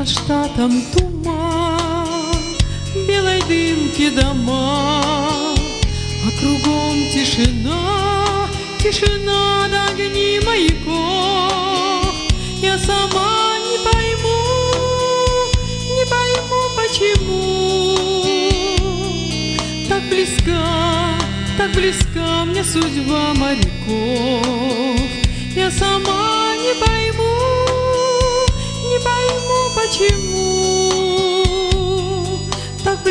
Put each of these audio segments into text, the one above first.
Кронштадтом туман, белой дымки дома, а кругом тишина, тишина до огни маяков. Я сама не пойму почему так близка мне судьба моряков. Я сама не пойму почему так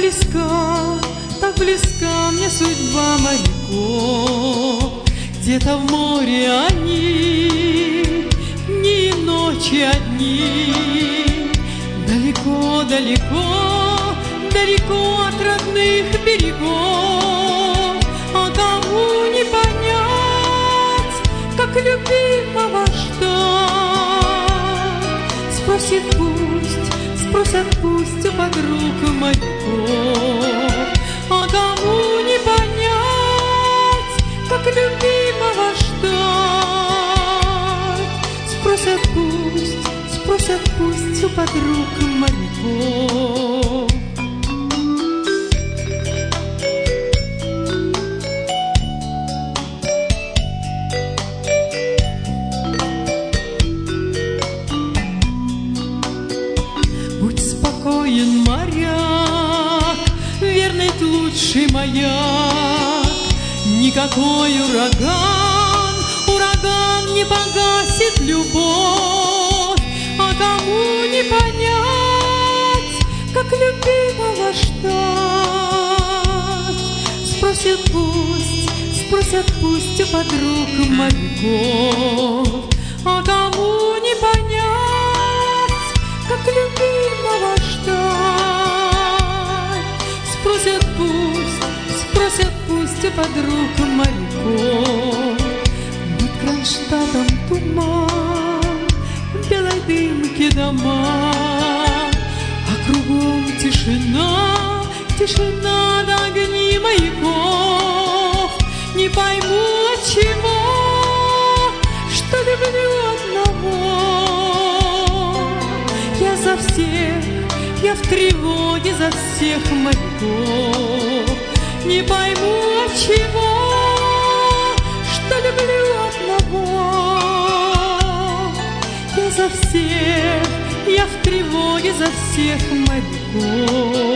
близка мне судьба моряков. Где-то в море они, дни и ночи одни, далеко, далеко, далеко от родных берегов. А кому не понять, как любимого ждать? Спросят пусть у подруг моряков. А кому не понять, как любимого ждать? Спросят пусть у подруг моряков. Будь спокоен, моряк, верный лучший маяк. Никакой ураган не погасит любовь. А кому не понять, как любимого ждать? Спросят пусть у подруг моряков. А кому не понять, как любимого ждать? Спросят пусть у подруг моряков. Над Кронштадтом туман, в белой дымке дома, а кругом тишина, тишина до огни маяков. Не пойму от чего, что люблю одного. Я за всех, я в тревоге за всех моряков. Не пойму от чего, что люблю одного. Я за всех, я в тревоге за всех моряков.